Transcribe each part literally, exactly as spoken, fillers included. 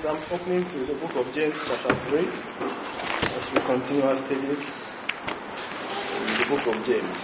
I'm opening to the book of James chapter three as we continue our studies in the book of James.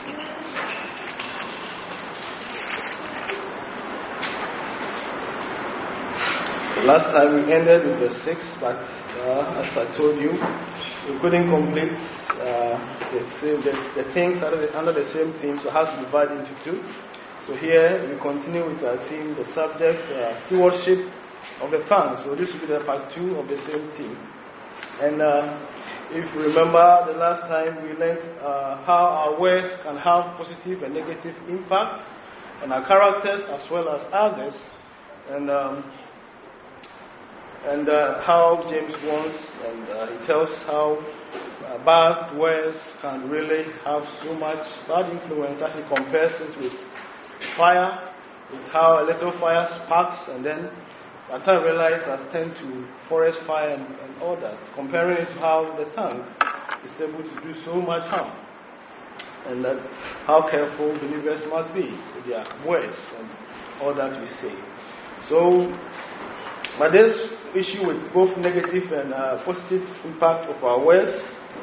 The last time we ended with verse six, but uh, as I told you, we couldn't complete uh, the, same, the, the things under the, under the same theme, so it has to be divided into two. So here we continue with our theme, the subject, uh, stewardship of the tongue. So this will be the part two of the same theme. And uh, if you remember the last time we learned uh, how our words can have positive and negative impact on our characters as well as others, and um, and uh, how James wants, and uh, he tells how uh, bad words can really have so much bad influence as he compares it with fire, with how a little fire sparks, and then by the time I realized that tend to forest fire and, and all that, comparing it to how the tongue is able to do so much harm, and that how careful believers must be with their words and all that we say. So, but this issue with both negative and uh, positive impact of our words,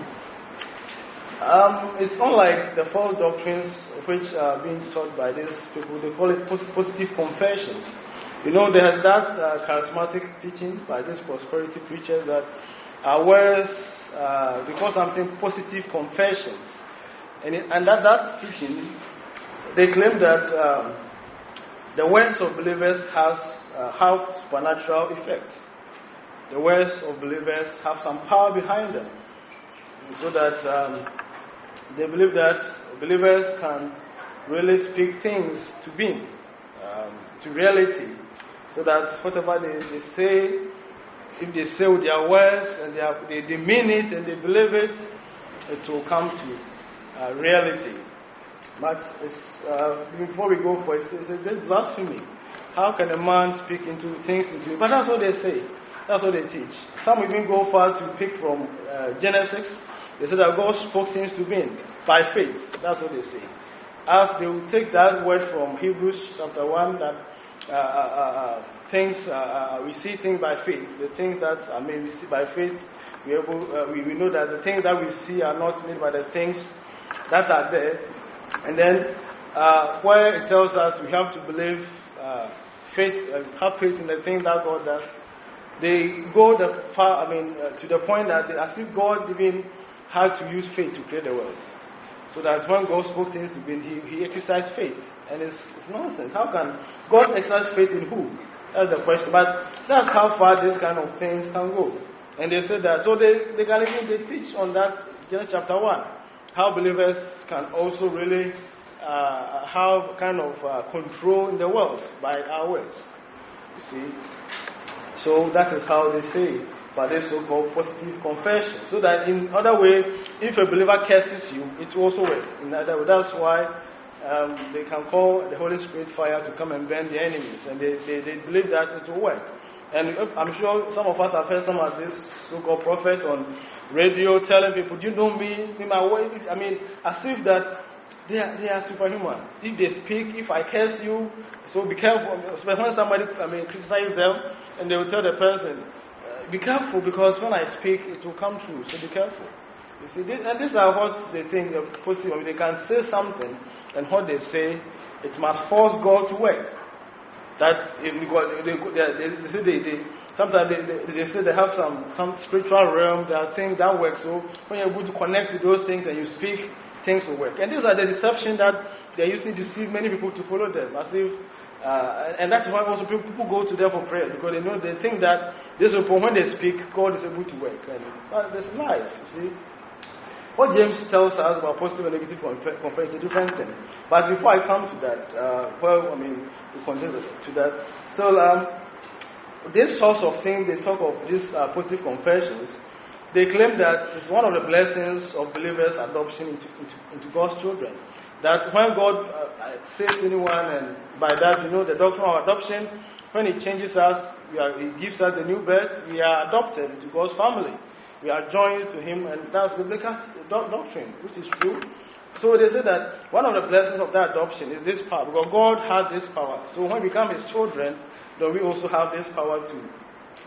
um, it's unlike the false doctrines which are being taught by these people. They call it positive confessions. You know, there's that uh, charismatic teaching by these prosperity preachers that our words uh, become something positive confessions. And, it, and that, that teaching, they claim that um, the words of believers has, uh, have supernatural effect. The words of believers have some power behind them. So that um, they believe that believers can really speak things to being, um, to reality. So that whatever they, they say, if they say with their words and they, have, they, they mean it and they believe it, it will come to uh, reality. But it's, uh, before we go for it, it's, it's blasphemy. How can a man speak into things into it? But that's what they say. That's what they teach. Some even go far to pick from uh, Genesis. They say that God spoke things to being by faith. That's what they say. As they will take that word from Hebrews chapter one, that Uh, uh, uh, things uh, uh, we see things by faith. The things that I mean we see by faith, we able uh, we, we know that the things that we see are not made by the things that are there. And then uh, where it tells us we have to believe uh, faith, uh, have faith in the things that God does. They go the far. I mean uh, to the point that they, as if God even had to use faith to create the world. So that when God spoke things to be, he, he exercised faith. And it's, it's nonsense. How can God exercise faith in who? That's the question. But that's how far these kind of things can go. And they say that. So they, they can even they teach on that, Genesis chapter one. How believers can also really uh, have kind of uh, control in the world by our words. You see? So that is how they say it. But they so-called positive confession. So that in other way, if a believer curses you, it will also work. In other way, that's why um, they can call the Holy Spirit fire to come and burn the enemies. And they, they, they believe that it will work. And I'm sure some of us have heard some of these so-called prophets on radio telling people, do you know me? In my way? I mean, as if that they are, they are superhuman. If they speak, if I curse you, so be careful. When somebody I mean, criticizes them, and they will tell the person, be careful, because when I speak, it will come true. So be careful. You see, this, and these are what they think of positive. I mean, they can say something, and what they say, it must force God to work. That if God, they, they, they, they, they, sometimes they, they, they say they have some, some spiritual realm. There are things that work. So when you're able to connect to those things and you speak, things will work. And these are the deception that they used to deceive many people to follow them, as if. Uh, and that's why also people, people go to them for prayer, because they know they think that this people, when they speak, God is able to work. And uh, there's lies, you see. What James tells us about positive and negative confession is a different thing. But before I come to that, uh, well, I mean, we continue to that. Still, um, this sorts of thing, they talk of these uh, positive confessions. They claim that it's one of the blessings of believers' adoption into, into, into God's children. That when God uh, saves anyone, and by that, you know, the doctrine of adoption, when He changes us, we are, He gives us a new birth, we are adopted into God's family. We are joined to Him, and that's biblical doctrine, which is true. So they say that one of the blessings of that adoption is this power, because God has this power. So when we become His children, then we also have this power to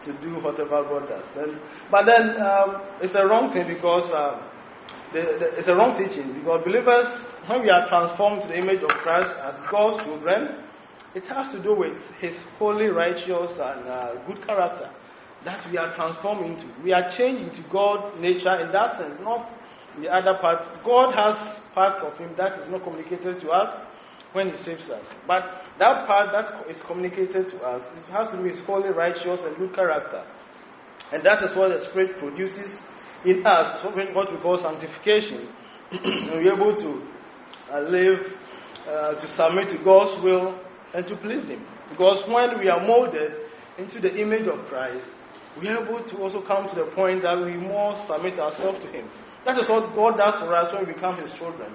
to do whatever God does. And, but then um, it's a wrong thing because uh, the, the, it's a wrong teaching because believers, when we are transformed to the image of Christ as God's children, it has to do with His holy, righteous, and uh, good character that we are transformed into. We are changed into God's nature in that sense, not the other part. God has parts of Him that is not communicated to us when He saves us. But that part that is communicated to us, it has to do with His holy, righteous, and good character. And that is what the Spirit produces in us, what we call sanctification. And we're able to uh, live, uh, to submit to God's will, and to please Him. Because when we are molded into the image of Christ, we are able to also come to the point that we more submit ourselves to Him. That is what God does for us when we become His children.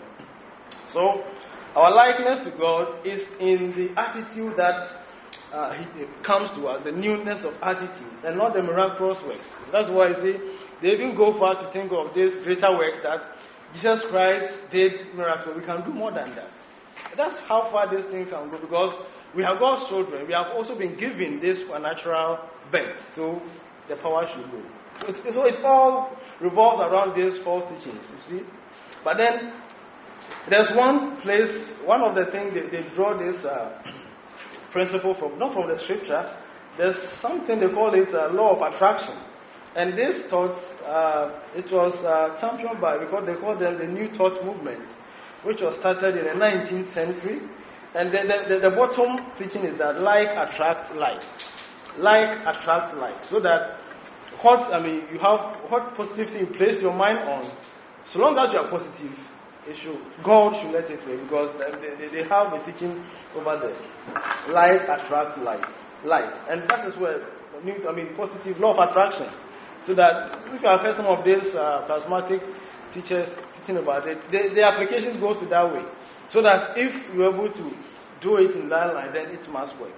So, our likeness to God is in the attitude that uh, He comes to us, the newness of attitude, and not the miraculous works. That's why I say, they even go far to think of this greater work that Jesus Christ did miracles. We can do more than that. That's how far these things can go, because we have God's children. We have also been given this supernatural birth, so the power should go. So it, so it all revolves around these false teachings, you see. But then, there's one place, one of the things they, they draw this uh, principle from, not from the scripture. There's something they call it uh, law of attraction. And this thought, uh, it was uh, championed by, because they call them the New Thought movement, which was started in the nineteenth century. And the, the, the, the bottom teaching is that like attracts like. Like attracts like. So that what, I mean, you have what positive thing you place your mind on, so long as you are positive, it should, God should let it be, because they, they, they have a teaching over there. Like attracts like. Like. And that is where, I mean, positive law of attraction. So that if you have heard some of these uh, charismatic teachers teaching about it, the, the application goes to that way. So that if you're able to do it in that line, then it must work.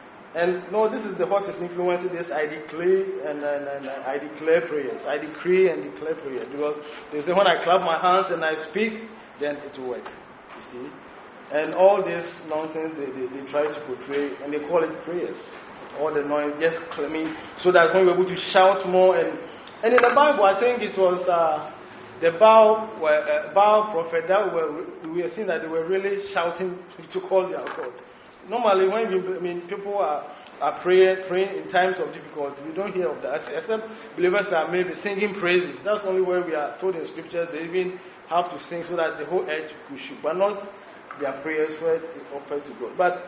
And no, this is the what is influencing this I declare and, and, and I declare prayers. I decree and declare prayers. Because they say when I clap my hands and I speak, then it will work. You see? And all this nonsense they, they, they try to portray, and they call it prayers. All the noise, just claiming, so that when we're able to shout more. And, and in the Bible, I think it was uh, the Baal, uh, Baal prophet that were, we were seeing that they were really shouting to, to call their God. Normally, when you, I mean, people are, are praying, praying in times of difficulty, we don't hear of that, except believers that may be singing praises. That's only where we are told in scriptures they even have to sing so that the whole earth could shoot, but not their prayers were offered to God. But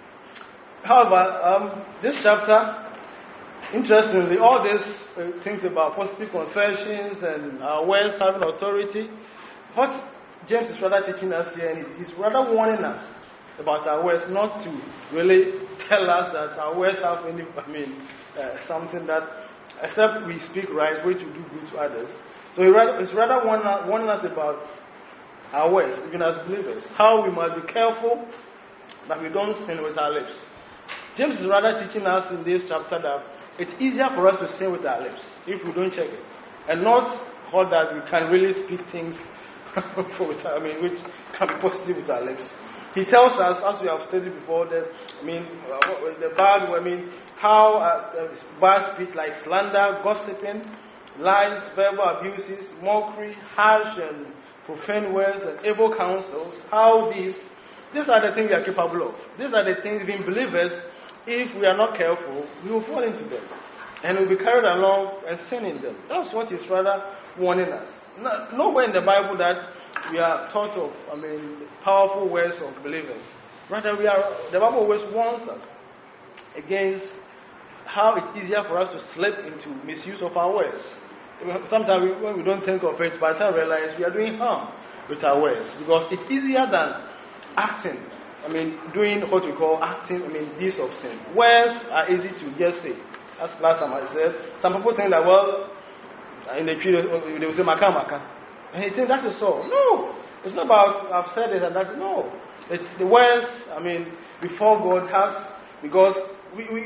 however, um, this chapter, interestingly, all these uh, things about positive confessions and our words having authority, what James is rather teaching us here, and he's rather warning us about our words, not to really tell us that our words have any, I mean, uh, something that, except we speak right, way to do good to others. So he rather, he's rather warning, warning us about our words, even as believers, how we must be careful that we don't sin with our lips. James is rather teaching us in this chapter that it's easier for us to sin with our lips if we don't check it, and not how that we can really speak things with, I mean, which can be positive with our lips. He tells us, as we have studied before, that I mean, uh, the bad, I mean, how uh, bad speech like slander, gossiping, lies, verbal abuses, mockery, harsh and profane words, and evil counsels. How these, these are the things we are capable of. These are the things, being believers, if we are not careful, we will fall into them. And we'll be carried along and sin in them. That's what he's rather warning us. No, nowhere in the Bible that we are taught of, I mean, powerful words of believers. Rather, we are, the Bible always warns us against how it's easier for us to slip into misuse of our words. Sometimes we, when we don't think of it, by the time we realize we are doing harm with our words. Because it's easier than acting. I mean, doing what we call acting, I mean, deeds of sin. Words are easy to just say. That's last time I said. Some people think that, well, in the period, they will say, maka, maka. And he thinks that is all. No. It's not about, I've said it and that's, no. It's the words, I mean, before God has, because we, we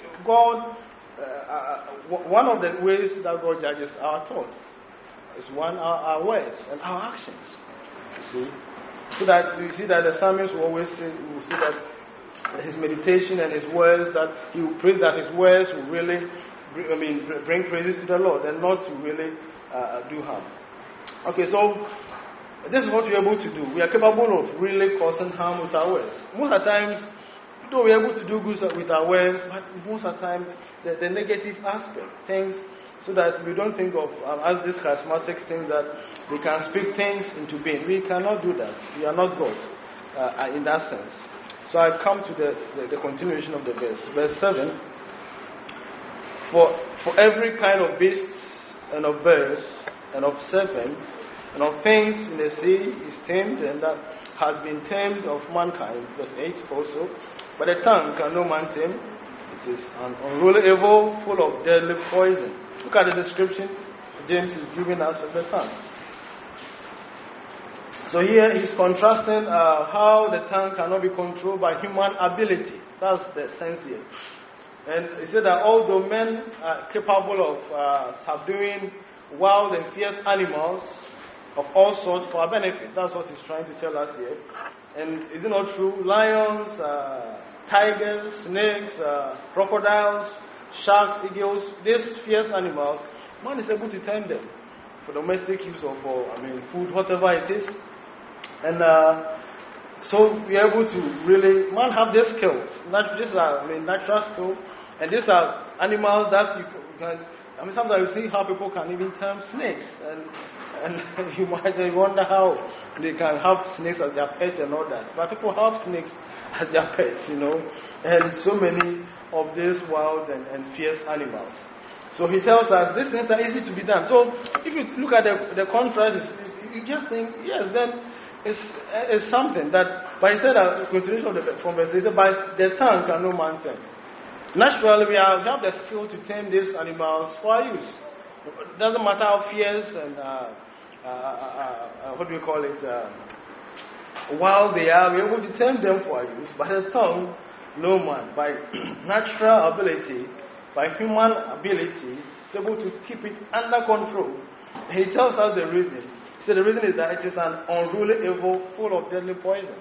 God, uh, uh, one of the ways that God judges our thoughts is one, our, our words and our actions. You see? So that you see that the psalmist will always say, will say that his meditation and his words, that he will pray that his words will really I mean, bring praises to the Lord and not to really uh, do harm. Okay, so this is what we're able to do. We are capable of really causing harm with our words. Most of the times, though we're able to do good with our words, but most of the time, the, the negative aspect, things, so that we don't think of um, as this charismatic thing that we can speak things into being. We cannot do that. We are not God uh, in that sense. So I come to the, the, the continuation of the verse. Verse seven. For, for every kind of beast and of birds and of serpents and of things in the sea is tamed, and that has been tamed of mankind. Verse eight also. But the tongue can no man tame. It is an unruly evil, full of deadly poison. Look at the description James is giving us of the tongue. So here he's contrasting uh, how the tongue cannot be controlled by human ability. That's the sense here. And he said that although men are capable of uh, subduing wild and fierce animals of all sorts for our benefit, that's what he's trying to tell us here. And is it not true? Lions, uh, tigers, snakes, uh, crocodiles, sharks, eagles, these fierce animals, man is able to tame them for domestic use or for, I mean, food, whatever it is. And uh, so we are able to really, man have these skills. These are, I mean, natural skills. And these are animals that you can, I mean, sometimes you see how people can even tame snakes. And, and you might wonder how they can have snakes as their pet and all that. But people have snakes as their pets, you know. And so many of these wild and, and fierce animals. So he tells us these things are easy to be done. So if you look at the, the contrast, you just think, yes, then it's, it's something that, but he said that continuation of the from verse, he said, by the tongue can no man tame. Naturally, we have, we have the skill to tame these animals for our use. It doesn't matter how fierce and, uh, uh, uh, uh, what do you call it, uh, wild they are, we're able to tame them for our use. By the tongue, no man. By natural ability, by human ability, is able to keep it under control. He tells us the reason. He said the reason is that it is an unruly evil full of deadly poison.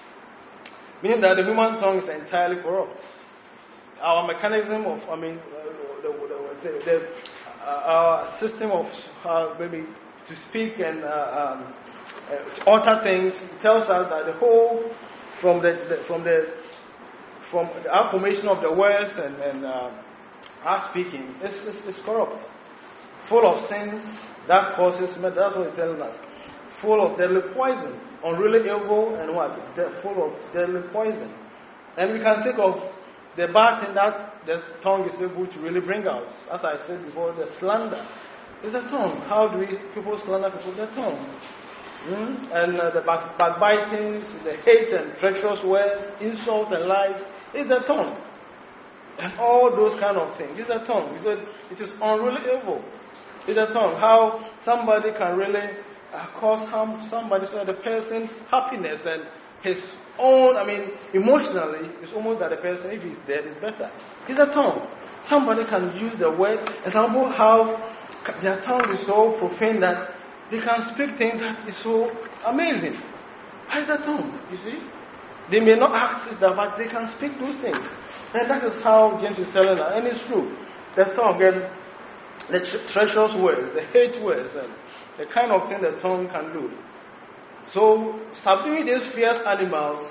Meaning that the human tongue is entirely corrupt. Our mechanism of, I mean, uh, the, the, the, uh, our system of uh, maybe to speak and uh, um, uh, utter things tells us that the whole, from the, the from the from the affirmation of the words and, and uh, our speaking is, is, is corrupt, full of sins that causes. That's what he's telling us. Full of deadly poison, unruly evil, and what? De- full of deadly poison. And we can think of the bad thing that the tongue is able to really bring out. As I said before, the slander is the tongue. How do we people slander people? The tongue. Mm? And uh, the back, backbiting, the hate and treacherous words, insult and lies is the tongue. And all those kind of things is the tongue. He said it is unruly evil. It's the tongue. How somebody can really uh, cause harm to somebody so that the person's happiness and his own, I mean, emotionally, it's almost that the person, if he's dead, is better. It's a tongue. Somebody can use the word. Example, how their tongue is so profane that they can speak things that is so amazing. How is the tongue, you see? They may not act it, but they can speak those things. And that is how James is telling us. And it's true. The tongue, and the treacherous words, the hate words, and the kind of thing the tongue can do. So, subduing these fierce animals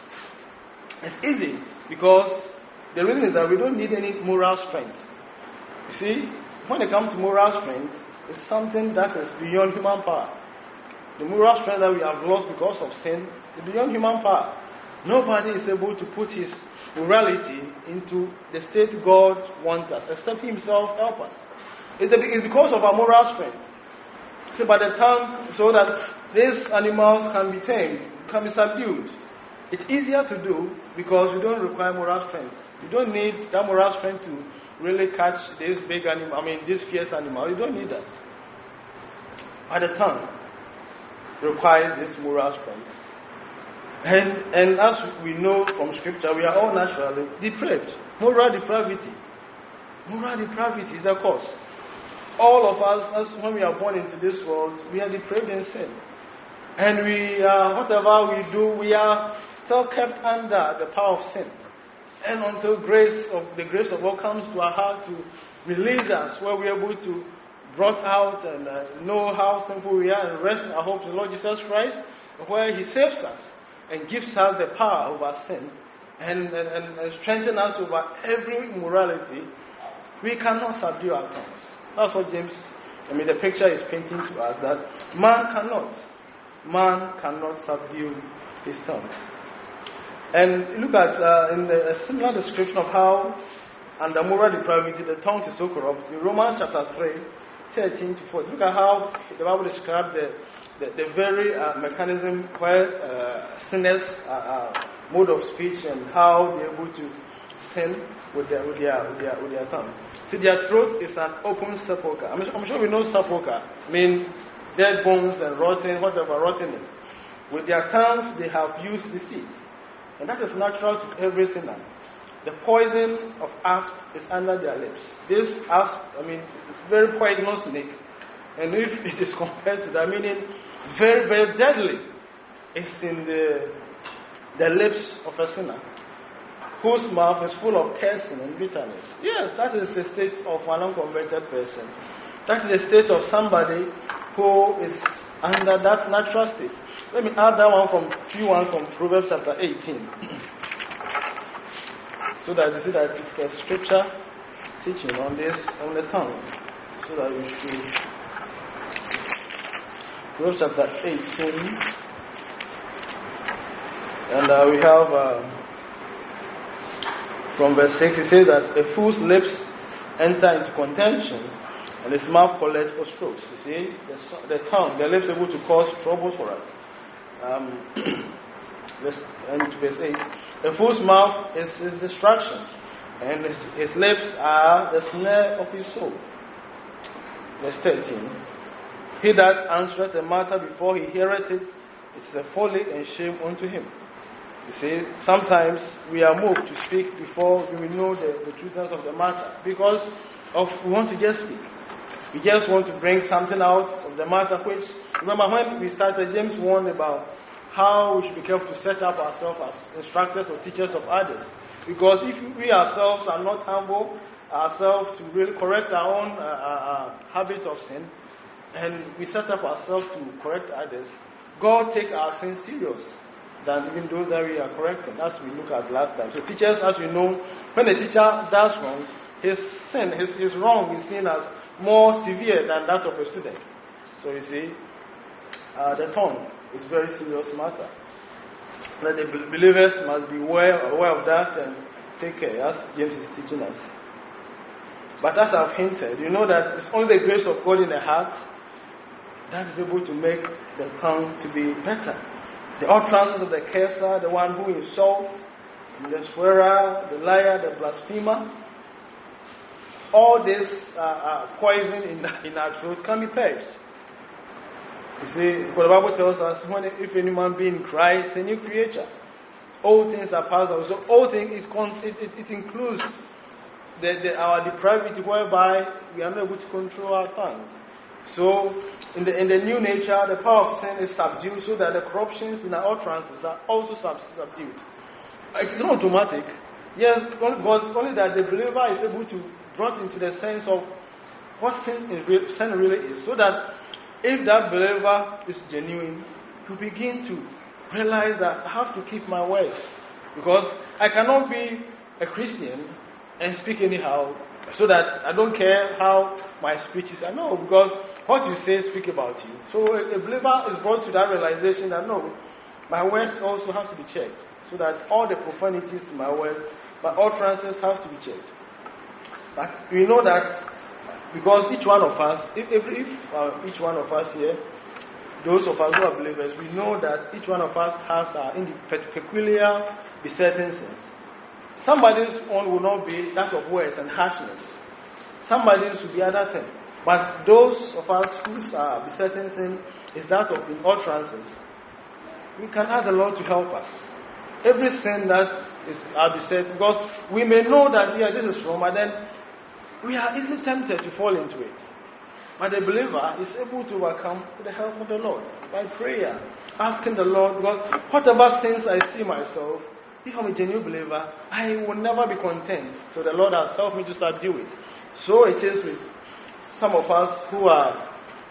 is easy because the reason is that we don't need any moral strength. You see, when it comes to moral strength, it's something that is beyond human power. The moral strength that we have lost because of sin is beyond human power. Nobody is able to put his morality into the state God wants us, except Himself help us. It's because of our moral strength. See, by the tongue, so that these animals can be tamed, can be subdued. It's easier to do because you don't require moral strength. You don't need that moral strength to really catch this big animal, I mean, this fierce animal. You don't need that. By the tongue requires this moral strength. And, and as we know from Scripture, we are all naturally depraved. Moral depravity. Moral depravity is the cause. All of us, as when we are born into this world, we are depraved in sin. And we, uh, whatever we do, we are still kept under the power of sin. And until grace of the grace of God comes to our heart to release us, where we are able to brought out and uh, know how sinful we are and rest in our hope in the Lord Jesus Christ, where He saves us and gives us the power over sin and, and, and, and strengthens us over every immorality, we cannot subdue our tongues. That's what James, I mean, the picture is painting to us, that man cannot, man cannot subdue his tongue. And look at uh, in the, a similar description of how under moral depravity the tongue is so corrupt. In Romans chapter three, thirteen to fourteen, look at how the Bible describes the, the, the very uh, mechanism where uh, sinners uh, uh, mode of speech and how they're able to sin with their, with their, with their, with their tongue. See, their throat is an open sepulchre. I'm, I'm sure we know sepulchre. I mean, dead bones and rotten, whatever rottenness. With their tongues, they have used deceit. And that is natural to every sinner. The poison of asp is under their lips. This asp, I mean, it's very poisonous snake. And if it is compared to that, meaning very, very deadly, it's in the, the lips of a sinner, whose mouth is full of cursing and bitterness. Yes, that is the state of an unconverted person. That is the state of somebody who is under that natural state. Let me add that one from few one from Proverbs chapter eighteen. So that you see that it's a scripture teaching on this, on the tongue. So that we see. Proverbs chapter eighteen. And uh, we have, uh, from verse six, it says that a fool's lips enter into contention, and his mouth collects for strokes. You see, the, the tongue, the lips are able to cause troubles for us. Um, verse, and verse eight. The fool's mouth is his destruction, and his, his lips are the snare of his soul. Verse thirteen. He that answereth a matter before he heareth it, it's a folly and shame unto him. You see, sometimes we are moved to speak before we know the, the truthfulness of the matter, because of we want to just speak. We just want to bring something out of the matter, which, remember when we started, James warned about how we should be careful to set up ourselves as instructors or teachers of others. Because if we ourselves are not humble ourselves to really correct our own uh, uh, habit of sin, and we set up ourselves to correct others, God take our sins serious than even those that we are correcting, as we look at last time. So teachers, as we know, when a teacher does wrong, his sin, his, his wrong is seen as more severe than that of a student. So you see, uh, the tongue is a very serious matter. That the believers must be aware, aware of that and take care, as James is teaching us. But as I've hinted, you know that it's only the grace of God in the heart that is able to make the tongue to be better. The utterances of the curser, the one who insults, the swearer, the liar, the blasphemer, all this uh, uh, poison in, in our throat can be purged. You see, what the Bible tells us, when if any man be in Christ, a new creature, all things are passed away. So all things is it, it, it includes the, the, our depravity, whereby we are not able to control our tongue. So in the in the new nature, the power of sin is subdued, so that the corruptions in our utterances are also sub, subdued. It is not automatic. Yes, God, only that the believer is able to brought into the sense of what sin, is, sin really is, so that if that believer is genuine, to begin to realize that I have to keep my words, because I cannot be a Christian and speak anyhow, so that I don't care how my speech is. I know, because what you say speak about you. So a, a believer is brought to that realization that no, my words also have to be checked, so that all the profanities in my words, my utterances have to be checked. But we know that because each one of us, if, if, if uh, each one of us here, those of us who are believers, we know that each one of us has our peculiar besetting sins. Somebody's own will not be that of words and harshness. Somebody's will be other thing. But those of us whose uh, besetting sin is that of in utterances, we can ask the Lord to help us. Every sin that is our beset, because we may know that yeah, this is wrong, but then we are easily tempted to fall into it. But the believer is able to overcome with the help of the Lord by prayer, asking the Lord, because whatever sins I see myself, if I'm a genuine believer, I will never be content. So the Lord has helped me to subdue it. So it is with some of us who are,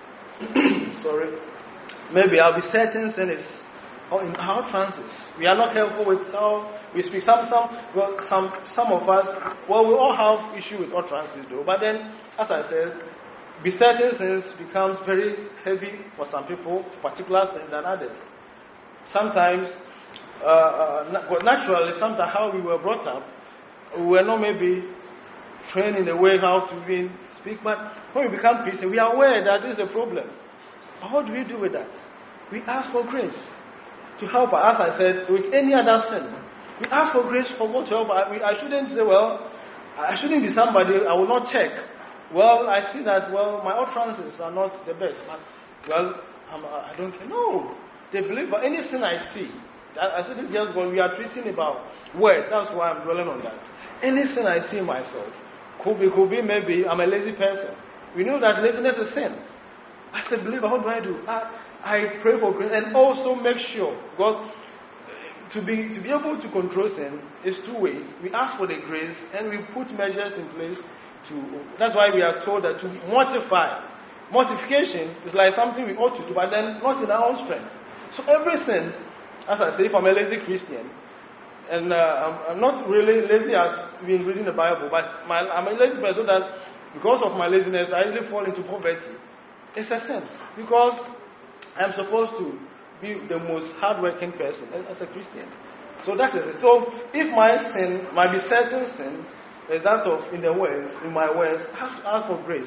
sorry, maybe I'll be certain sin is in our trances. We are not helpful with how we speak. Some, some, well, some, some of us, well, we all have issue with utterances though. But then, as I said, besetting sins becomes very heavy for some people, particular sins than others. Sometimes, uh, uh, well, naturally, sometimes how we were brought up, we were not maybe trained in the way how to even speak. But when we become Christian, we are aware that this is a problem. But what do we do with that? We ask for grace to help us. As I said, with any other sin, we ask for grace for God to help us. I shouldn't say, well, I shouldn't be somebody, I will not check. Well, I see that, well, my utterances are not the best. But, well, I'm, I don't care. No. They believe, but any sin I see, that, I said, it's just when we are treating about words, that's why I'm dwelling on that. Any sin I see myself, could be, could be maybe I'm a lazy person. We know that laziness is sin. As a believer, what do I do? I, I pray for grace and also make sure, God, to be, to be able to control sin is two ways. We ask for the grace and we put measures in place. To, that's why we are told that to mortify. Mortification is like something we ought to do, but then not in our own strength. So every sin, as I say, if I'm a lazy Christian, and uh, I'm, I'm not really lazy as been reading the Bible, but my, I'm a lazy person that because of my laziness, I usually fall into poverty. It's a sin because I'm supposed to be the most hardworking person as a Christian. So that is it. So if my sin, my besetting sin, is that of in the words, in my words, ask, ask for grace.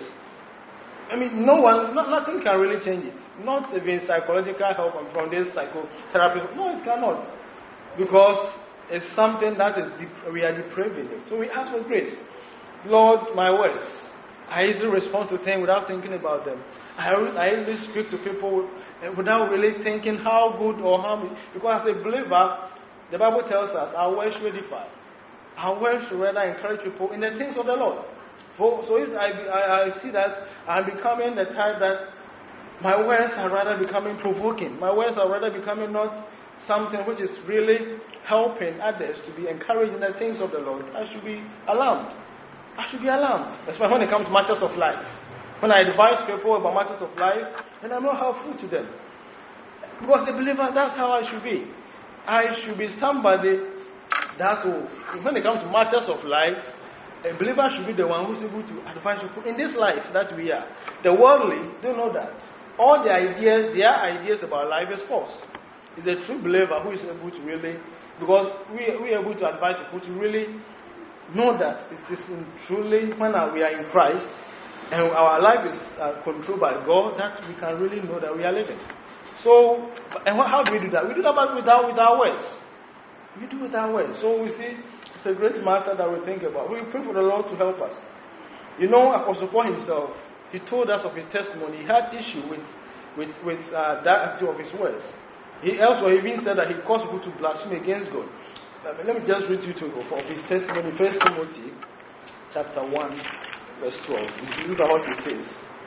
I mean, no one, not, nothing can really change it. Not even psychological help from this psychotherapy. No, it cannot. Because it's something that is dep- we are depraving it. So we ask for grace. Lord, my words. I easily respond to things without thinking about them. I, I easily speak to people without really thinking how good or how... Because as a believer, the Bible tells us our words should edify. Our words should rather encourage people in the things of the Lord. So, so if I, I, I see that I'm becoming the type that my words are rather becoming provoking. My words are rather becoming not something which is really helping others to be encouraged in the things of the Lord. I should be alarmed. I should be alarmed. Especially when it comes to matters of life. When I advise people about matters of life, then I'm not helpful to them. Because the believer, that's how I should be. I should be somebody that will, when it comes to matters of life, a believer should be the one who's able to advise people in this life that we are. The worldly don't know that. All the ideas, their ideas about life is false. It's a true believer who is able to really, because we, we are able to advise people to really know that it is in truly when we are in Christ and our life is uh, controlled by God, that we can really know that we are living. So, and how do we do that? We do that with our, with our words. We do it our words. So we see it's a great matter that we think about. We pray for the Lord to help us. You know, Apostle Paul himself, he told us of his testimony. He had issue with with, with uh, that of his words. He elsewhere even said that he caused people to blaspheme against God. Uh, let me just read you to of his testimony. First Timothy chapter one, verse twelve. Look at what he says.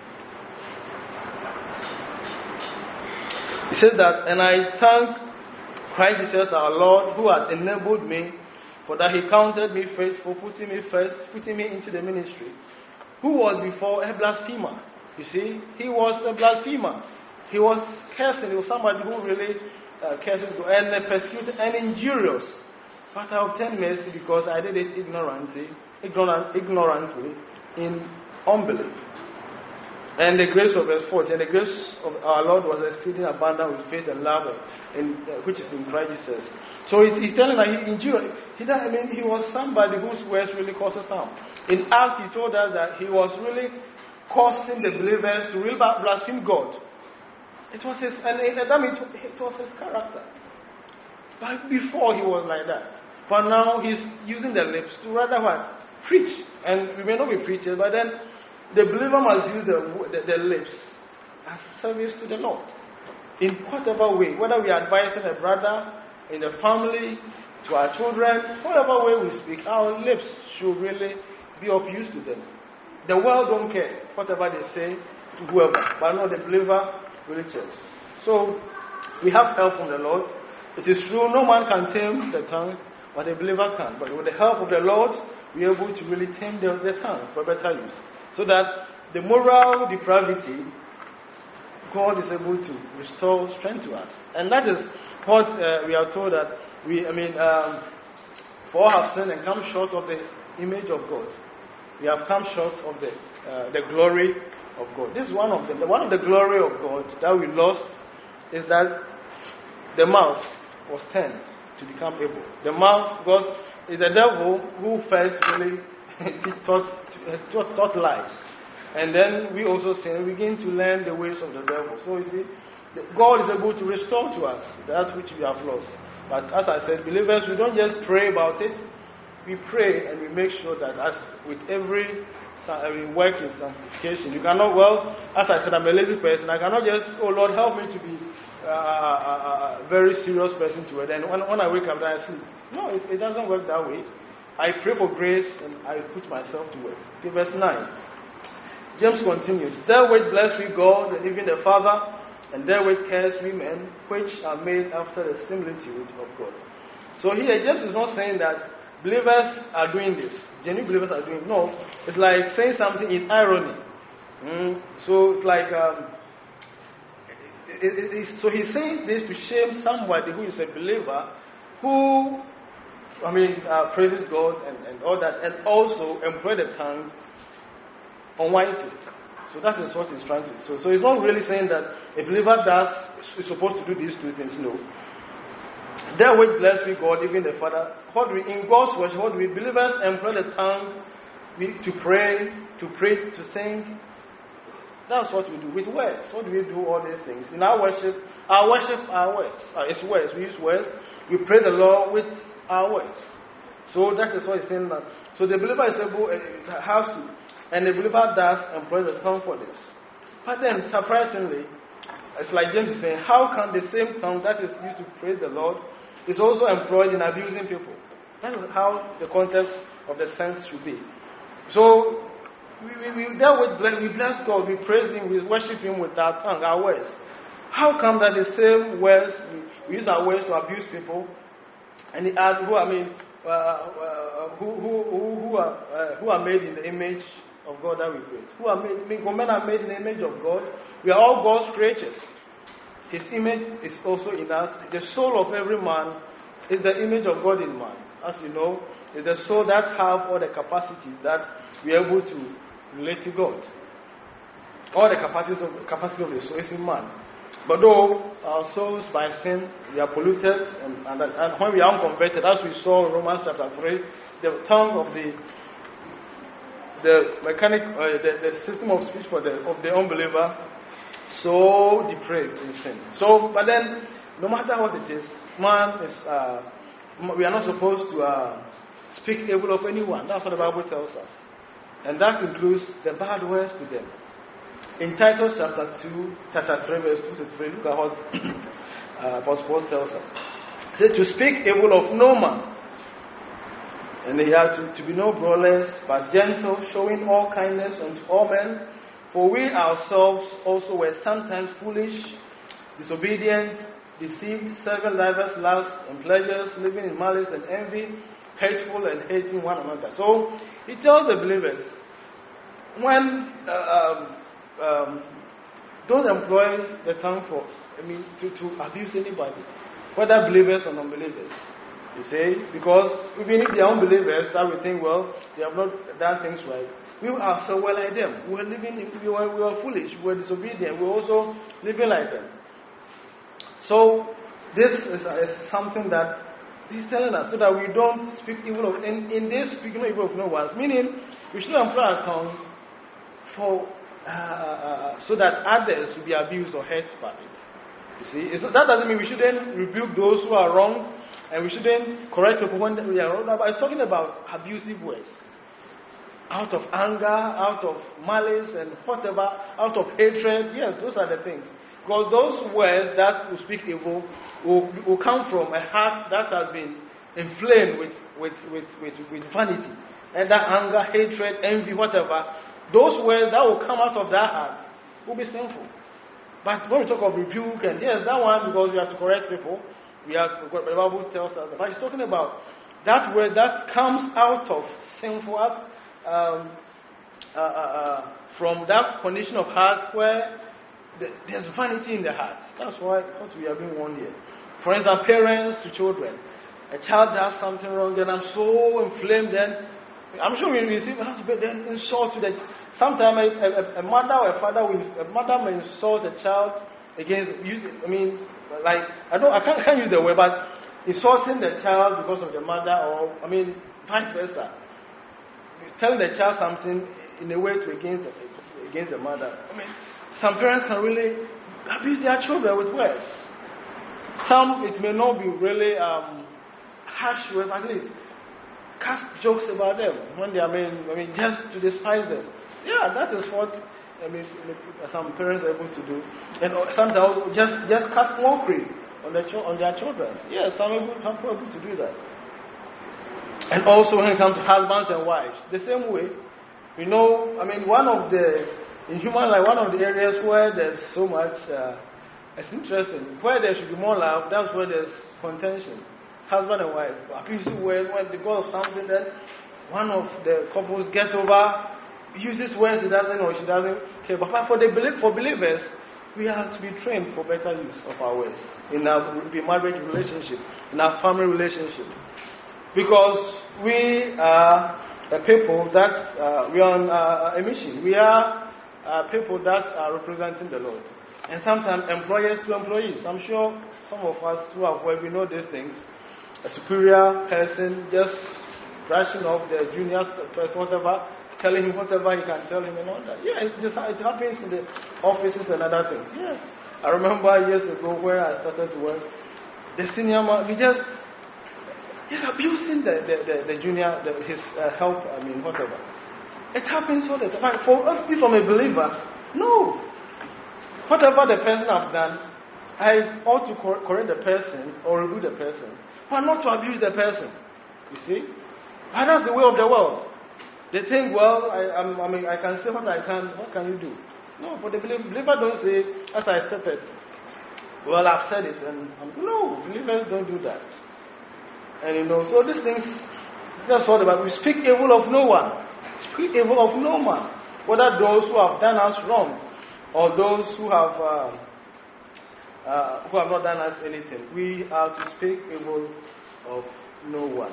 He says that, and I thank Christ Jesus our Lord, who has enabled me, for that he counted me faithful, putting me first, putting me into the ministry. Who was before a blasphemer? You see, he was a blasphemer. He was cursing. He was somebody who really uh, curses God and uh, persecuted and injurious. But I obtained mercy because I did it ignorantly, ignorant, ignorantly, in unbelief. And the grace of verse forty, and the grace of our Lord was exceeding abundant with faith and love, in, uh, which is in Christ Jesus. So he, he's telling that he endured. He, I mean, he was somebody whose words really causes harm. In Acts, he told us that he was really causing the believers to really blaspheme God. It was his, and it, I mean, it was his character. But before he was like that. But now he's using the lips to rather what? Preach. And we may not be preachers, but then the believer must use the, the, the lips as service to the Lord. In whatever way, whether we are advising a brother, in the family, to our children, whatever way we speak, our lips should really be of use to them. The world don't care whatever they say to whoever, but no, the believer really cares. So we have help from the Lord. It is true, no man can tame the tongue, but the believer can. But with the help of the Lord, be able to really tame the, the tongue for better use. So that the moral depravity, God is able to restore strength to us. And that is what uh, we are told that we, I mean, um, for all have sinned and come short of the image of God. We have come short of the uh, the glory of God. This is one of them. One of the glory of God that we lost is that the mouth was turned to become able. The mouth, because it's the devil who first really taught, taught, taught lies. And then we also sin, we begin to learn the ways of the devil. So you see, God is able to restore to us that which we have lost. But as I said, believers, we don't just pray about it. We pray and we make sure that as with every every work in sanctification, you cannot, well, as I said, I'm a lazy person. I cannot just, oh Lord, help me to be uh, a, a very serious person to it. And when, when I wake up, then I sleep. No, it, it doesn't work that way. I pray for grace and I put myself to work. Okay, verse nine. James continues, therewith bless we God and even the Father, and therewith curse we men, which are made after the similitude of God. So here, James is not saying that believers are doing this. Genuine believers are doing no. It's like saying something in irony. Mm, so it's like, um, it, it, it, so he's saying this to shame somebody who is a believer, who, I mean, uh, praises God and, and all that, and also employ the tongue unwisely. So that is what he's trying to do. So, so he's not really saying that a believer does is supposed to do these two things. No. Therewith bless we God, even the Father. What we in God's words, what we believers employ the tongue we, to pray, to pray, to sing. That's what we do with words. What do we do all these things? In our worship, our worship are words. Uh, it's words. We use words. We pray the Lord with our words. So that is what he's saying. That. So the believer is able, uh, has to. And the believer does employ the tongue for this. But then, surprisingly, it's like James is saying, how can the same tongue that is used to praise the Lord is also employed in abusing people? That is how the context of the sense should be. So, we, we, we, there we, we bless God, we praise Him, we worship Him with our tongue, our words. How come that the same words, we, we use our words to abuse people, and the add, who I mean, uh, uh, who, who, who, who, are, uh, who are made in the image of God that we praise. Who are made, men are made in the image of God. We are all God's creatures. His image is also in us. The soul of every man is the image of God in man. As you know, it's the soul that have all the capacities that we are able to relate to God. All the capacities of capacity of the soul is in man. But though our souls by sin, we are polluted, and, and, and when we are unconverted, as we saw in Romans chapter three, the tongue of the the mechanic, uh, the, the system of speech for the of the unbeliever, so depraved in sin. So, but then, no matter what it is, man is. Uh, we are not supposed to uh, speak evil of anyone. That's what the Bible tells us, and that includes the bad words to them. In Titus chapter two, chapter three, verse two to three, look at what uh, Apostle Paul tells us. He said, to speak evil of no man. And they are to, to be no brawlers, but gentle, showing all kindness unto all men. For we ourselves also were sometimes foolish, disobedient, deceived, serving divers lusts and pleasures, living in malice and envy, hateful and hating one another. So he tells the believers, when uh, um, um, don't employ the tongue for, I mean, to, to abuse anybody, whether believers or non-believers. You say, because even if they are unbelievers, that we think, well, they have not done things right. We are so well like them. We were living, we were, we were foolish, we were disobedient, we were also living like them. So, this is, is something that he's telling us, so that we don't speak evil of, in, in this speaking evil of no one, meaning we should employ our tongue for, uh, so that others will be abused or hurt by it. You see, it's, that doesn't mean we shouldn't rebuke those who are wrong, and we shouldn't correct people when we are wrong. But it's talking about abusive words. Out of anger, out of malice and whatever, out of hatred. Yes, those are the things. Because those words that will speak evil will, will come from a heart that has been inflamed with, with, with, with, with vanity. And that anger, hatred, envy, whatever, those words that will come out of that heart will be sinful. But when we talk of rebuke, and yes, that one, because we have to correct people, we have to, the Bible tells us, but he's talking about that word that comes out of sinful act, um, uh, uh, uh, from that condition of heart where the, there's vanity in the heart. That's why what we are being warned here. For instance, parents to children. A child does something wrong, then I'm so inflamed. Then I'm sure we receive then insult to the. Sometimes a, a, a mother or a father will a mother may insult a child against. Use, I mean, like I don't I can't, can't use the word, but insulting the child because of the mother, or I mean vice versa. Telling the child something in a way to against against the mother. I mean, some parents can really abuse their children with words. Some it may not be really um, harsh words, at least cast jokes about them when they are mean, I mean just to despise them. Yeah, that is what I mean some parents are able to do. And sometimes just just cast mockery on their on their children. Yes, some are able, some are able to do that. And also when it comes to husbands and wives, the same way. You know, I mean, one of the in human life, one of the areas where there's so much, uh, it's interesting. Where there should be more love, that's where there's contention. Husband and wife, abusive words, when they go of something, then one of the couples gets over, uses words he doesn't or she doesn't care. But for the for believers, we have to be trained for better use of our words in our marriage relationship, in our family relationship. Because we are a people that uh, we are on uh, a mission. We are uh, people that are representing the Lord. And sometimes employers to employees. I'm sure some of us who have worked, we know these things. A superior person just brushing off the junior person, whatever, telling him whatever he can tell him and all that. Yeah, it, just, it happens in the offices and other things. Yes. I remember years ago where I started to work, the senior man, we just, he's abusing the, the, the, the junior, the, his uh, help, I mean, whatever. It happens all the time. For us, if I'm a believer, no. Whatever the person has done, I ought to cor- correct the person or rebuke the person, but not to abuse the person. You see? But that's the way of the world. They think, well, I, I'm, I mean, I can say what I can. What can you do? No, but the believer don't say, as I said it, well, I've said it, and I'm, no, believers don't do that. And you know, so these things, that's what about. We speak evil of no one. Speak evil of no man. Whether those who have done us wrong, or those who have uh, uh, who have not done us anything. We are to speak evil of no one.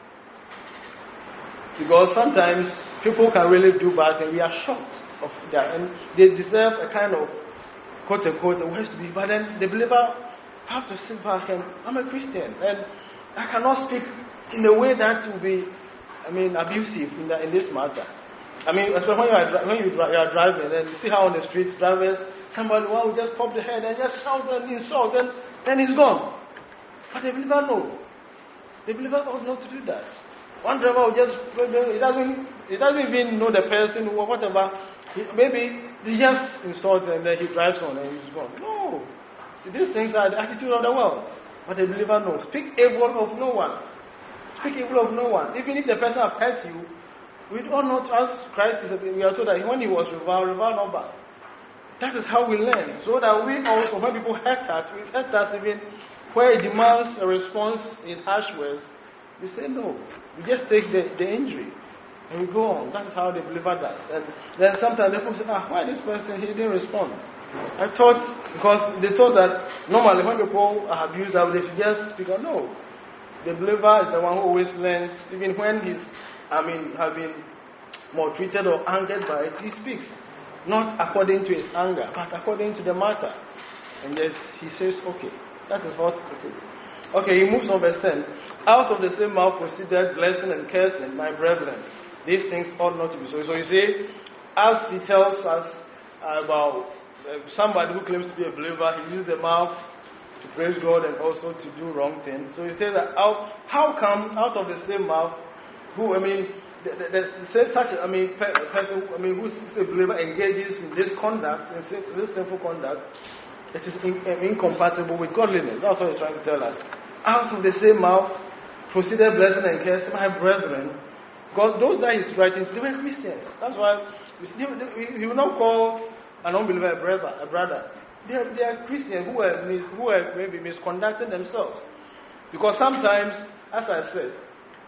Because sometimes people can really do bad and we are shocked of that. And they deserve a kind of quote unquote the worst to be. But then the believer have to sit back and I'm a Christian and I cannot speak in a way that will be, I mean, abusive in, the, in this matter. I mean, especially when you are, when you are driving and you see how on the streets drivers, somebody well, will just pop the head and just shout and insult and then he's gone. But the believer knows. The believer ought not to do that. One driver will just, he doesn't, he doesn't even know the person or whatever. He, maybe he just insults and then he drives on and he's gone. No. See, these things are the attitude of the world. But the believer knows. Speak evil of no one. Speak evil of no one. Even if the person has hurt you, we don't know, as Christ is, we are told that when he was reviled, reviled not back. That is how we learn. So that we also, when people hurt us, we hurt us even where it demands a response in harsh words, we say no. We just take the, the injury and we go on. That's how the believer does. And then sometimes they people say, ah, why this person, he didn't respond. I thought, because they thought that normally when people are abused, they should just speak out. No. The believer is the one who always learns, even when he's, I mean, have been maltreated or angered by it, he speaks. Not according to his anger, but according to the matter. And yes, he says, okay, that is what it is. Okay, he moves on verse ten. Out of the same mouth proceeded blessing and cursing, my brethren. These things ought not to be so. So you see, as he tells us about uh, somebody who claims to be a believer, he uses the mouth to praise God and also to do wrong things. So he says that out, how come out of the same mouth, who, I mean, the, the, the, such a I mean, person, I mean, who's a believer engages in this conduct, in this sinful conduct, it is in, uh, incompatible with godliness. That's what he's trying to tell us. Out of the same mouth proceeded blessing and curse, my brethren. God, those that he's writing, they were Christians. That's why he will not call an unbeliever a brother. A brother. They are, they are Christians who are, who are maybe misconducting themselves. Because sometimes, as I said,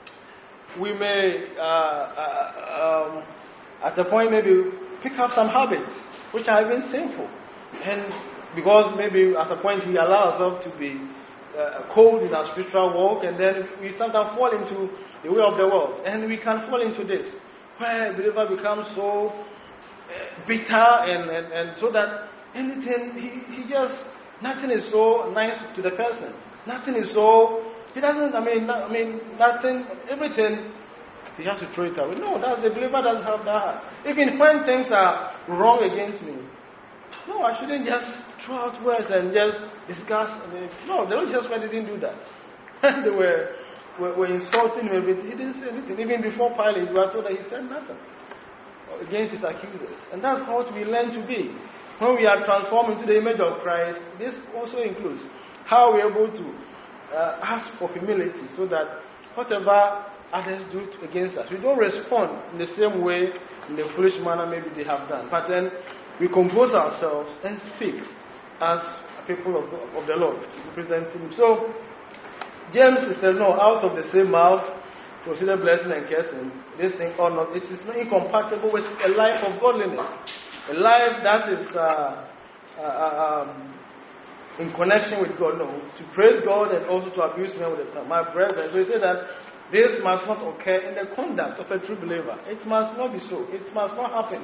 we may, uh, uh, um, at a point, maybe pick up some habits which are even sinful. And because maybe at a point we allow ourselves to be uh, cold in our spiritual walk, and then we sometimes fall into the way of the world. And we can fall into this, where a believer becomes so uh, bitter, and, and, and so that anything, he, he just, nothing is so nice to the person. Nothing is so, he doesn't, I mean, not, I mean, nothing, everything, he has to throw it away. No, that, the believer doesn't have that. Even when things are wrong against me, no, I shouldn't just throw out words and just discuss. I mean, no, the Lord Jesus Christ didn't do that. They were, were, were insulting him, he didn't say anything. Even before Pilate, we were told that he said nothing against his accusers. And that's what we learn to be. When we are transformed into the image of Christ, this also includes how we are able to uh, ask for humility, so that whatever others do against us, we don't respond in the same way, in the foolish manner maybe they have done. But then we compose ourselves and speak as people of, of the Lord, representing Him. So, James says, no, out of the same mouth proceeded blessing and cursing. This thing or not, it is not incompatible with a life of godliness. A life that is uh, uh, um, in connection with God. No, to praise God and also to abuse Him with the tongue. My brethren, so he said that this must not occur in the conduct of a true believer. It must not be so. It must not happen.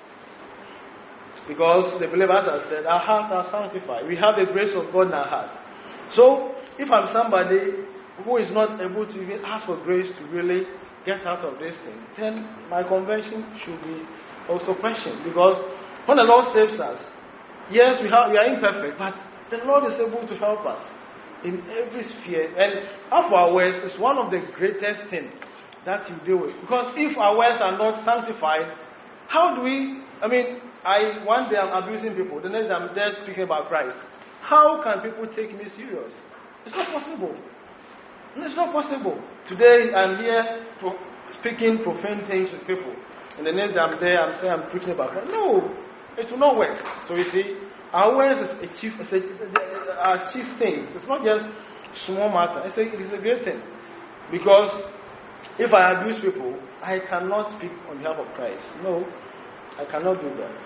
Because the believer, as I said, our hearts are sanctified. We have the grace of God in our heart. So, if I'm somebody who is not able to even ask for grace to really get out of this thing, then my conversion should be also questioned. Because when the Lord saves us, yes, we, have, we are imperfect, but the Lord is able to help us in every sphere. And of our words is one of the greatest things that you deal with. Because if our words are not sanctified, how do we, I mean, I one day I'm abusing people, the next day I'm there speaking about Christ. How can people take me serious? It's not possible. It's not possible. Today I'm here pro- speaking profane things with people, and the next day I'm there, I'm saying I'm preaching about Christ. No, it will not work. So you see, our words is a chief, it's a, our chief things. It's not just small matter. It's a, it is a great thing, because if I abuse people, I cannot speak on behalf of Christ. No, I cannot do that.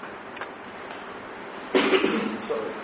Sorry.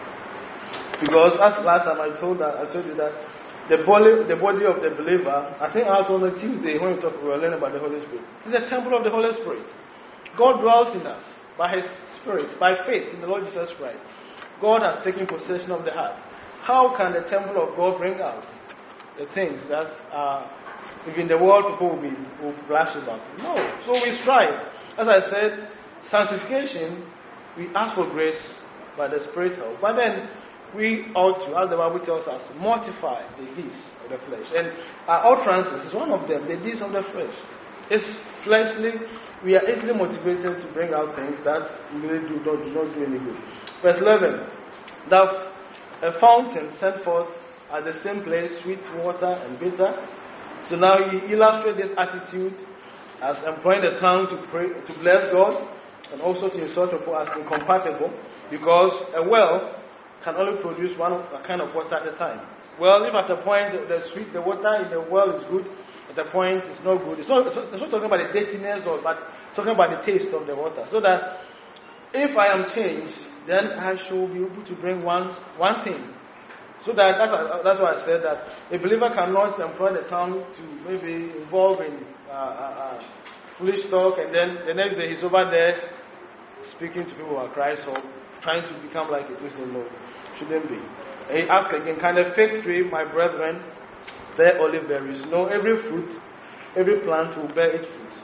Because as last time I told that I told you that the body the body of the believer, I think I was on a Tuesday when we talk we were learning about the Holy Spirit. It's a temple of the Holy Spirit. God dwells in us by His Spirit, by faith in the Lord Jesus Christ. God has taken possession of the heart. How can the temple of God bring out the things that are even the world people will be will flash about? No. So we strive. As I said, sanctification, we ask for grace by the Spirit help. But then we ought to, as the Bible tells us, mortify the deeds of the flesh. And our utterances is one of them, the deeds of the flesh. It's fleshly. We are easily motivated to bring out things that really do not, do not do any good. Verse eleven. That a fountain sent forth at the same place sweet water and bitter. So now he illustrates this attitude as employing the tongue to pray, to bless God, and also to insult people as incompatible, because a well can only produce one kind of water at a time. Well, if at a point the sweet, the water in the well is good, at a point it's not good. It's not, it's not talking about the dirtiness, or but talking about the taste of the water. So that if I am changed, then I shall be able to bring one one thing. So that that's, that's why I said that a believer cannot employ the tongue to maybe involve in uh, uh, uh, foolish talk, and then the next day he's over there speaking to people who are Christ or trying to become like a Christian. No, shouldn't be. And he asked again, can a fig tree, my brethren, bear olive berries? No, every fruit, every plant will bear its fruit.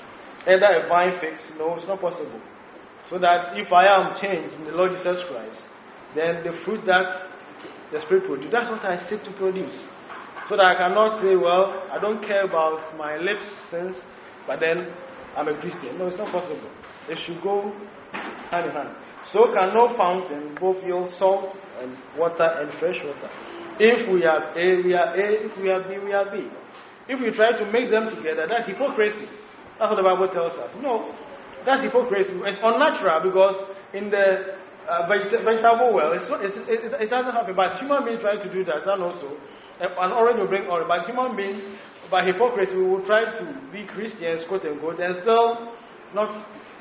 Either a vine figs, no, it's not possible. So that if I am changed in the Lord Jesus Christ, then the fruit that the Spirit produces, that's what I seek to produce. So that I cannot say, well, I don't care about my lips sins, but then I'm a Christian. No, it's not possible. It should go hand in hand. So can no fountain both yield salt and water and fresh water. If we are A, we are A. If we are B, we are B. If we try to make them together, that's hypocrisy. That's what the Bible tells us. No, that's hypocrisy. It's unnatural, because in the uh, vegetable well, it's, it's, it, it doesn't happen. But human beings try to do that, and also an orange will bring orange. But human beings, by hypocrisy, we will try to be Christians, quote unquote, and still not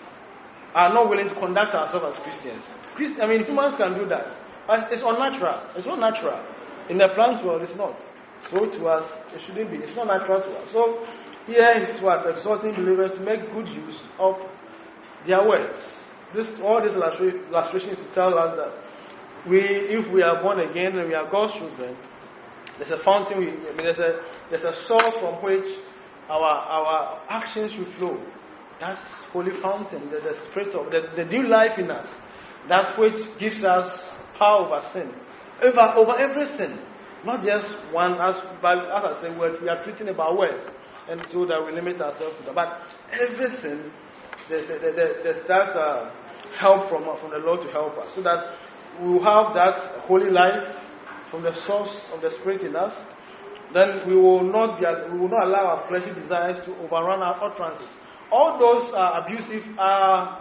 are not willing to conduct ourselves as Christians. Christ, I mean, humans can do that. But it's unnatural. It's not natural. In the plant world, it's not. So to us, it shouldn't be. It's not natural to us. So here is what exhorting believers to make good use of their words. This all this illustration is to tell us that we, if we are born again and we are God's children, there's a fountain. We, I mean, there's a there's a source from which our our actions should flow. That's holy fountain, the, the spirit of the, the new life in us, that which gives us power over sin, over over every sin, not just one. As but as I said, we are treating about words, and so that we limit ourselves to that. But every sin, there's, there's, there's that uh, help from from the Lord to help us, so that we will have that holy life from the source of the Spirit in us. Then we will not be, we will not allow our fleshly desires to overrun our utterances. All those uh, abusive are,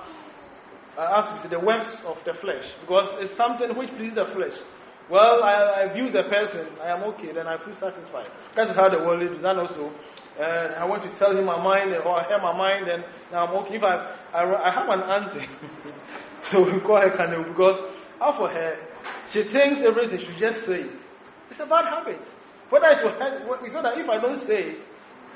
uh, as we say, the works of the flesh, because it's something which pleases the flesh. Well, I, I abuse the person, I am okay, then I feel satisfied. That is how the world is. And also, uh, I want to tell him my mind, or I hear my mind, and now I'm okay. If I, I, I have an auntie, so we call her Kanu, because how for her, she thinks everything, she just say it. It's a bad habit. Whether it will help, it's not that if I don't say it,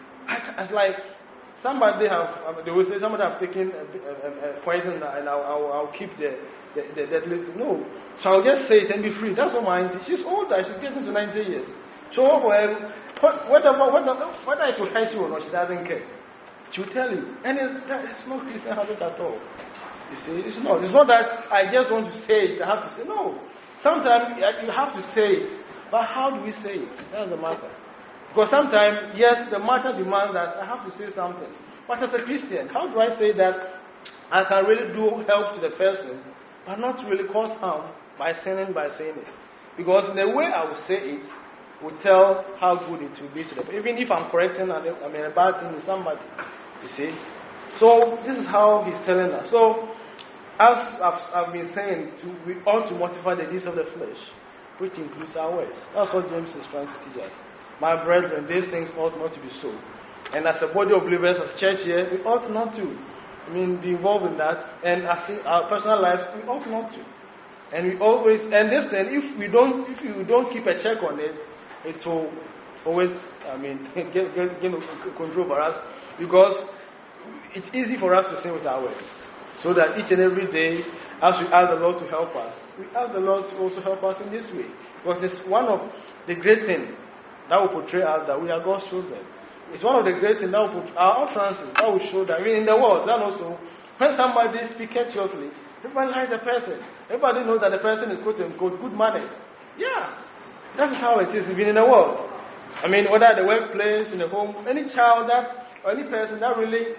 I, it's like somebody have, I mean, they will say somebody have taken a, a, a poison and I'll, I'll, I'll keep the, the, the deadly. No. So I'll just say it and be free. That's what my auntie, she's older, she's getting to ninety years. So whatever, whatever, whether it will hurt you or not, she doesn't care. She will tell you. And it's, it's not Christian habit at all. You see, it's not. It's not that I just want to say it, I have to say. No. Sometimes you have to say it, but how do we say it? That's the matter. Because sometimes, yes, the matter demands that I have to say something. But as a Christian, how do I say that I can really do help to the person, but not really cause harm by sinning by saying it? Because the way I will say it will tell how good it will be to them. Even if I'm correcting, I mean, a bad thing to somebody. You see? So, this is how he's telling us. So, as I've, I've been saying, to, we ought to mortify the deeds of the flesh, which includes our words. That's what James is trying to teach us. My brethren, these things ought not to be so. And as a body of believers, as church here, we ought not to. I mean, be involved in that. And as in our personal lives, we ought not to. And we always, and this thing, if we don't, if you don't keep a check on it, it will always, I mean, get, get, get control over us, because it's easy for us to sin with our words. So that each and every day, as we ask the Lord to help us, we ask the Lord to also help us in this way. Because it's one of the great things that will portray us that we are God's children. It's one of the great things that will portray our utterances, that will show that, I mean, in the world, then also, when somebody speaks courteously, everybody likes the person. Everybody knows that the person is quote unquote good manners. Yeah, that's how it is even in the world. I mean, whether at the workplace, in the home, any child that, or any person that really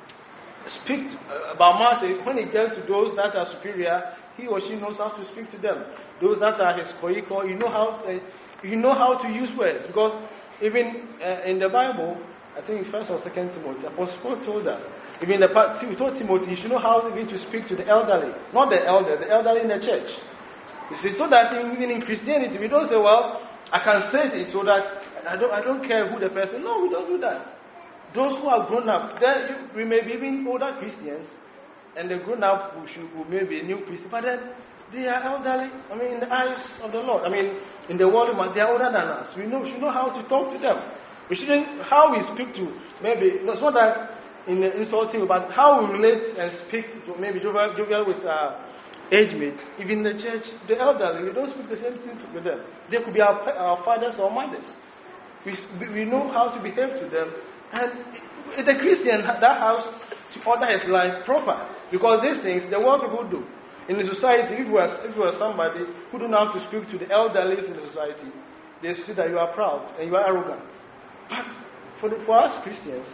speak about matters, when it gets to those that are superior, he or she knows how to speak to them. Those that are his co-equal, you know how uh, you know how to use words, because even uh, in the Bible, I think First or Second Timothy, Apostle Paul told us. Even the part, he told Timothy, you should know how even to speak to the elderly, not the elder, the elderly in the church. You see, so that even in Christianity, we don't say, well, I can say it so that I don't, I don't care who the person. No, we don't do that. Those who are grown up, then we may be even older Christians, and the grown up who, should, who may be a new Christian, but then they are elderly, I mean, in the eyes of the Lord. I mean, in the world, they are older than us. We know, we should know how to talk to them. We shouldn't, how we speak to, maybe, it's not that in the insulting, but how we relate and speak to maybe jovial with uh, age mates. Even in the church, the elderly, we don't speak the same thing with them. They could be our, our fathers or mothers. We, we know how to behave to them. And it's a Christian that has to order his life proper. Because these things, the world people do. In the society, if you are, if you are somebody who don't know how to speak to the elderly in the society, they see that you are proud and you are arrogant. But for, the, for us Christians,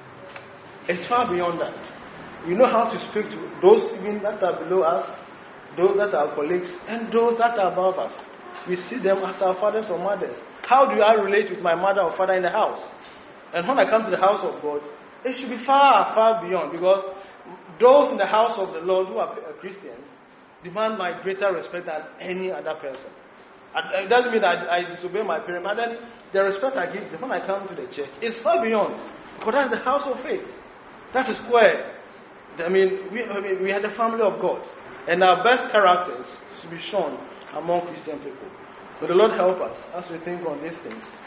it's far beyond that. We know how to speak to those even that are below us, those that are colleagues, and those that are above us. We see them as our fathers or mothers. How do I relate with my mother or father in the house? And when I come to the house of God, it should be far, far beyond, because those in the house of the Lord who are Christians demand my greater respect than any other person. It doesn't mean that I, I disobey my parents, but then the respect I give them when I come to the church is far beyond. Because that's the house of faith. That's a square. I mean, we, I mean, we are the family of God. And our best characters should be shown among Christian people. May the Lord help us as we think on these things.